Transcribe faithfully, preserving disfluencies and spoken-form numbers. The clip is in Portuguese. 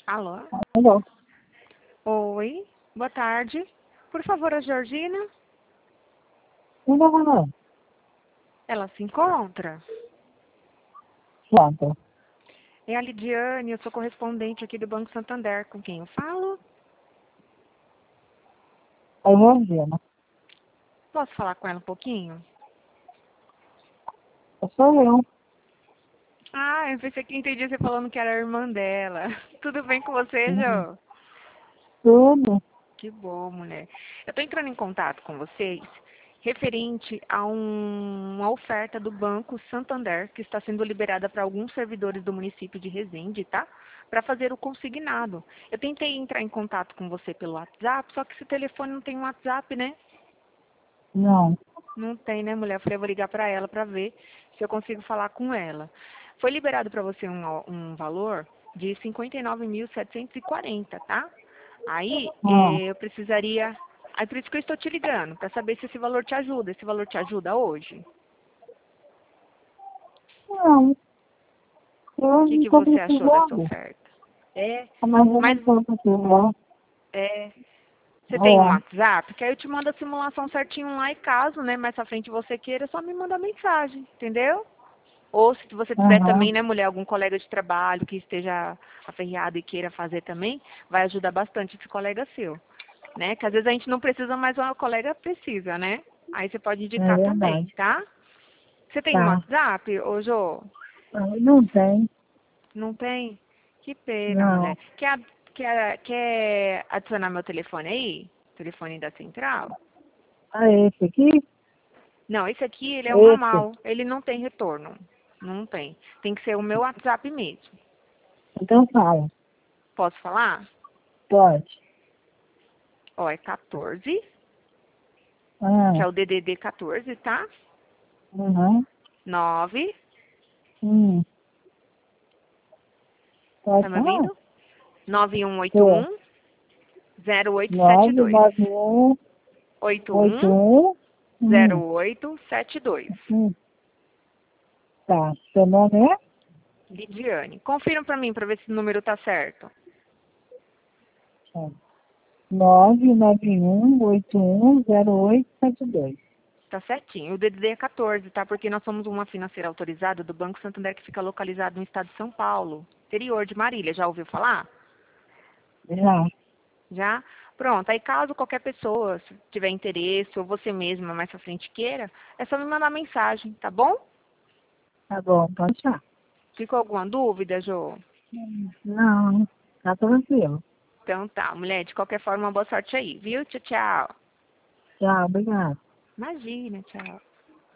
Alô? Alô? Oi, boa tarde. Por favor, a Georgina? Não, não, não. Ela se encontra? Pronto. É a Lidiane, eu sou correspondente aqui do Banco Santander. Com quem eu falo? É Georgina. Posso falar com ela um pouquinho? Eu sou eu. Ah, eu pensei que entendi você falando que era a irmã dela. Tudo bem com você, Uhum. Jô? Tudo. Que bom, mulher. Eu estou entrando em contato com vocês referente a um- uma oferta do Banco Santander que está sendo liberada para alguns servidores do município de Resende, tá? Para fazer o consignado. Eu tentei entrar em contato com você pelo WhatsApp, só que esse telefone não tem um WhatsApp, né? Não. Não tem, né, mulher? Eu falei, eu vou ligar para ela para ver se eu consigo falar com ela. Foi liberado para você um, um valor de cinquenta e nove mil setecentos e quarenta, tá? Aí Ah, eh, eu precisaria. Aí por isso que eu estou te ligando, para saber se esse valor te ajuda. Esse valor te ajuda hoje? não. O Eu que, não que estou você achou dessa precisando. oferta? É, Mas eu não mas estou precisando. é, você tem um É. WhatsApp? Que aí eu te mando a simulação certinho lá e caso, né, mais pra frente você queira, é só me manda mensagem, entendeu? Ou se você tiver Aham. também, né, mulher, algum colega de trabalho que esteja aferreado e queira fazer também, vai ajudar bastante esse colega seu, né? Que às vezes a gente não precisa, mas uma colega precisa, né? Aí você pode É indicar também, verdade. tá? Você tem um Tá. WhatsApp, ô Jô? Ah, não tem. Não tem? Que pena, Não. mulher. Quer, quer, quer adicionar meu telefone aí? Telefone da central? Ah, esse aqui? Não, esse aqui, ele é um Esse. ramal. Ele não tem retorno. Não tem. Tem que ser o meu WhatsApp mesmo. Então fala. Posso falar? Pode. Ó, é quatorze, que Ah. é o D D D quatorze, tá? Uhum. Nove, Hum. tá Pode me falar? ouvindo? nove um oito Tô. um zero oito sete Nove, dois. nove, um, oito oito, um um. zero Hum. oito sete dois. Hum. Tá. Seu nome é? Lidiane. Confirma pra mim, pra ver se o número tá certo. Tá. nove nove um oito um zero oito sete dois. Tá certinho. O D D D é quatorze, tá? Porque nós somos uma financeira autorizada do Banco Santander que fica localizado no estado de São Paulo, interior de Marília. Já ouviu falar? Já. Já? Pronto. Aí caso qualquer pessoa se tiver interesse ou você mesma mais pra frente queira, é só me mandar mensagem, tá bom? Tá bom, pode deixar. Ficou alguma dúvida, Jô? Não, tá tranquilo. Então tá, mulher, de qualquer forma, boa sorte aí, viu? Tchau, tchau. Tchau, obrigada. Imagina, tchau.